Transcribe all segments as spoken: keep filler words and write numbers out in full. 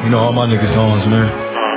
You know all my niggas on, man.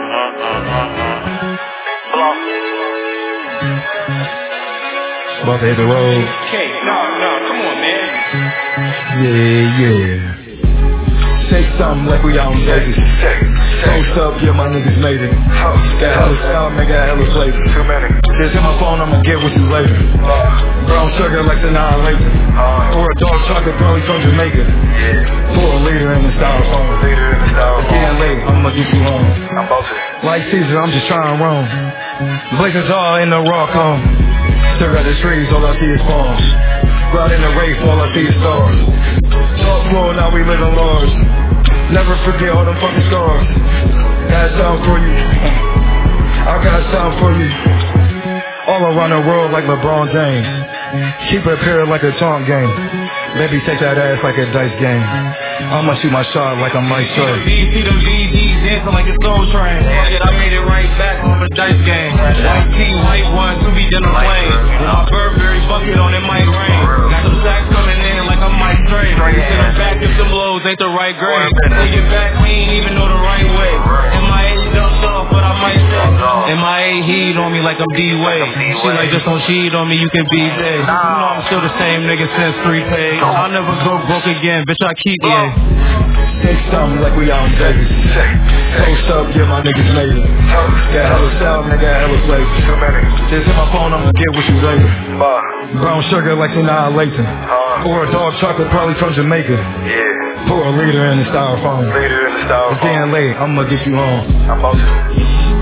About to hit the road. Okay, no, no, come on, man. Yeah, yeah. Say something like we out in Vegas. Post up, yeah, my niggas made it. Got hella style, man, got hella flavor. Too many. Just hit my phone, I'ma get with you later. Brown sugar like the Annihilator. Or a dark chocolate probably from Jamaica. Pour a leader in the styrofoam. Leader in the styrofoam. It's getting late, I'ma get you home. I'm about to. Like Caesar, I'm just trying to roam. Blazers all in the rock home. Stare at the trees, all I see is palms. Ride in the race, all I see is stars. North floor, now we live in large. Never forget all them fucking scars. Got something for you. I got something for you. All around the world like LeBron James. Keep it pure like a taunt game. Baby, take that ass like a dice game. I'ma shoot my shot like I'm Mike Sharp. See them V Ds dancing like a soul train. Fuck it, I made it right back on the dice game. White tee, white one, to be dinner flame. My Burberry bucket on it might rain. Got some sacks coming in like I'm Mike Trey. You sit them back if them blows ain't the right grade. Take it back, we ain't even know the right way. M I A dumped off, but I might say. M I A heat on me like I'm D-Wade. She like just don't cheat on me, you can be there. You know I'm still the same nigga since three pay. I'll never go broke again, bitch, I keep yeah. Take something like we out in Vegas. Post up, yeah, my niggas made it. Got hella style, man, got hella flavor. Too many. Just hit my phone, I'ma get with you later. Brown sugar like the Annihilator. Or a dark chocolate probably from Jamaica. Yeah. Pour a leader in the styrofoam. Leader in the styrofoam. It's getting late, I'ma get you home. I'm about to.